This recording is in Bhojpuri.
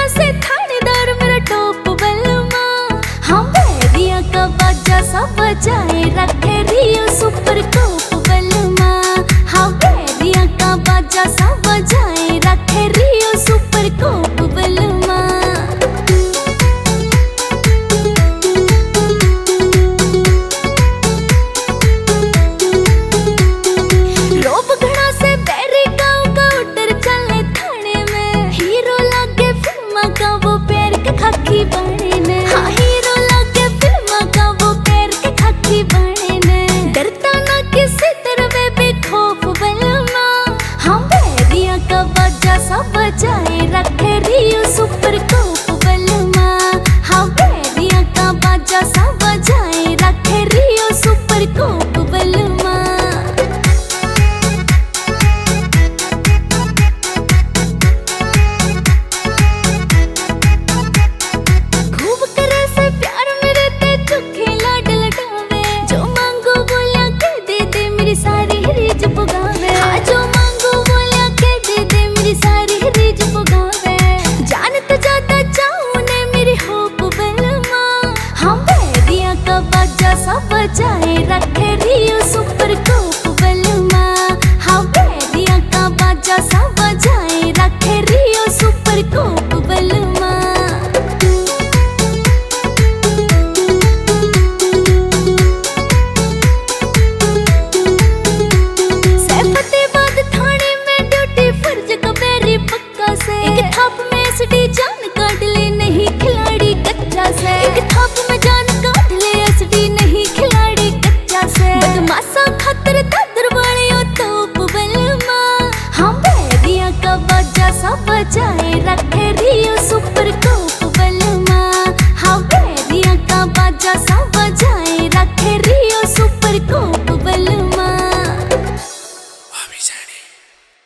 से थानेदार मेरा टॉप बलमा। हाँ बैरिया का बाजा सा बजाए रखे रियो सुपर टॉप बलमा। हाँ बैरिया का बाजा सा बजाए रखे रियो सुपर टॉप बलमा। रोब घड़ा से बैरी गाँव का उतर चले थाने में। हीरो लागे फिल्म का वो पैर के खाकी बने ने। हाँ हीरो लागे फिल्म का वो पैर के खाकी बने ने। डरता ना किसी तरह बेखौफ बलमा। हाँ बैरिया का बाजा सा बजाए रखे रियो सुपर टॉप बलमा। हाँ बैरिया का बाजा सा बजाए रखे रियो सुपर टॉप बलमा। खूब करे से प्यार मेरे ते चुखे लाड लटावे। जो मांगो बोलिया के दे दे मेरी सारी रीझ पुगावे। हाँ जो मांगो बोलिया के दे दे मेरी सारी रीझ पुगावे। जान तो ज्यादा चाहूं ने मेरी होप बलमा। हाँ बैरिया का बाजा सा बजाए रखे रियो सुपर टॉप बलमा। हाँ बैरिया का बाजा सा बजाए रखे रियो सुपर टॉप बलमा। सैफाबाद थाने में ड्यूटी फर्ज का बैरी पक्का से। एक थाप में एसडी जान काट ले नहीं खिलाड़ी कच्चा से। एक थाप में जान काट ले एसडी नहीं खिलाड़ी कच्चा से। बदमाशा खातिर दादर वालियों तोप बलमा। हाँ बैरिया का बाजा सा बजाए रखे रियो सुपर टॉप बलमा। हाँ बैरिया का बाजा सा बजाए रखे रियो सुपर टॉप